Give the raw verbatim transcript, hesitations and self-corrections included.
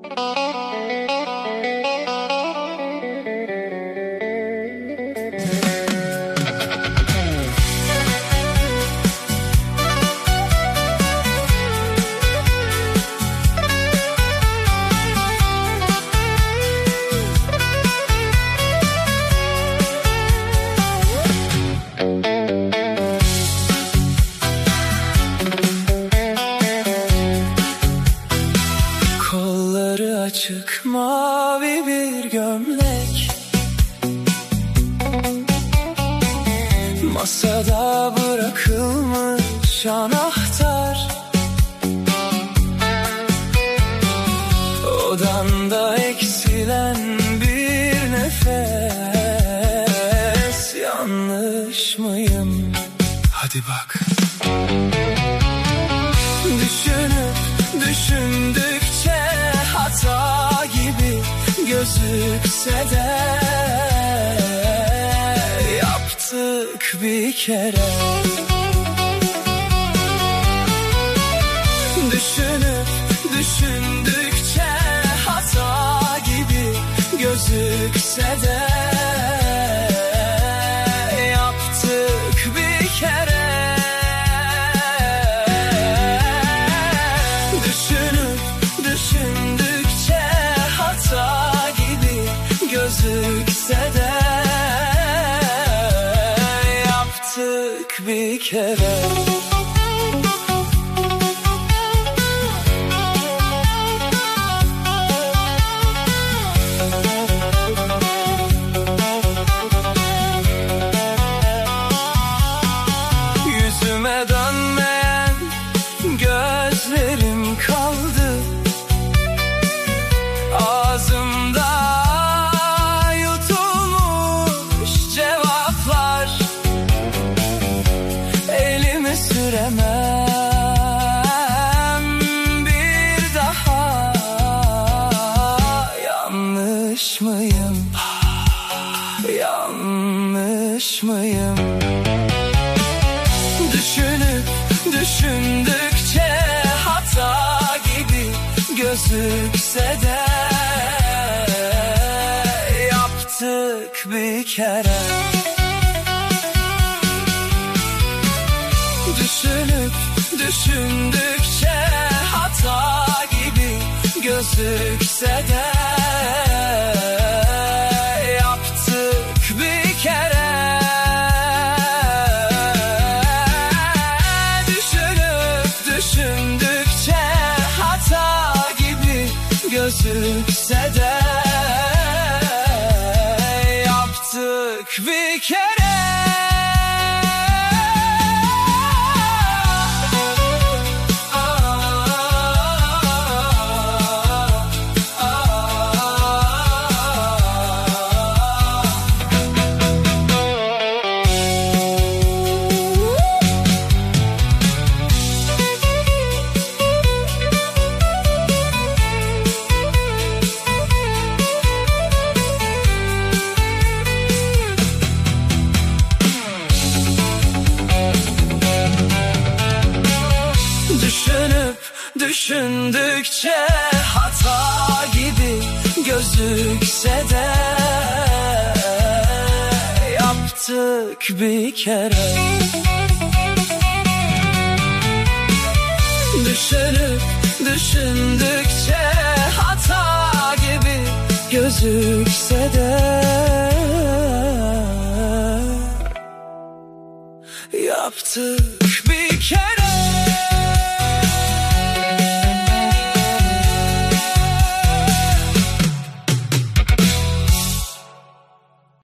Açık mavi bir gömlek, masada bırakılmış anahtar, odanda eksilen bir nefes. Yanlış mıyım? Hadi bak. Düşünüp düşündükçe hata gibi gözükse de yaptık bir kere. Düşünüp düşündükçe hata gibi gözükse de yaptık bir kere. Düşünüp düşündükçe hata gibi gözükse de yaptık bir kere. Yüzüme dönmeyen gözlerim kaldı, ağzımda yutulmuş cevaplar. Elimi süremem bir daha. Yanlış mıyım? Yanlış mıyım? Düşünüp düşündükçe hata gibi gözükse de yaptık bir kere. Düşünüp düşündükçe hata gibi gözükse de yaptık bir kere. Düşündükçe hata gibi gözükse de yaptık bir kere. Düşünüp düşündükçe hata gibi gözükse de yaptık bir kere. Düşünüp düşündükçe hata gibi gözükse de yaptık bir kere.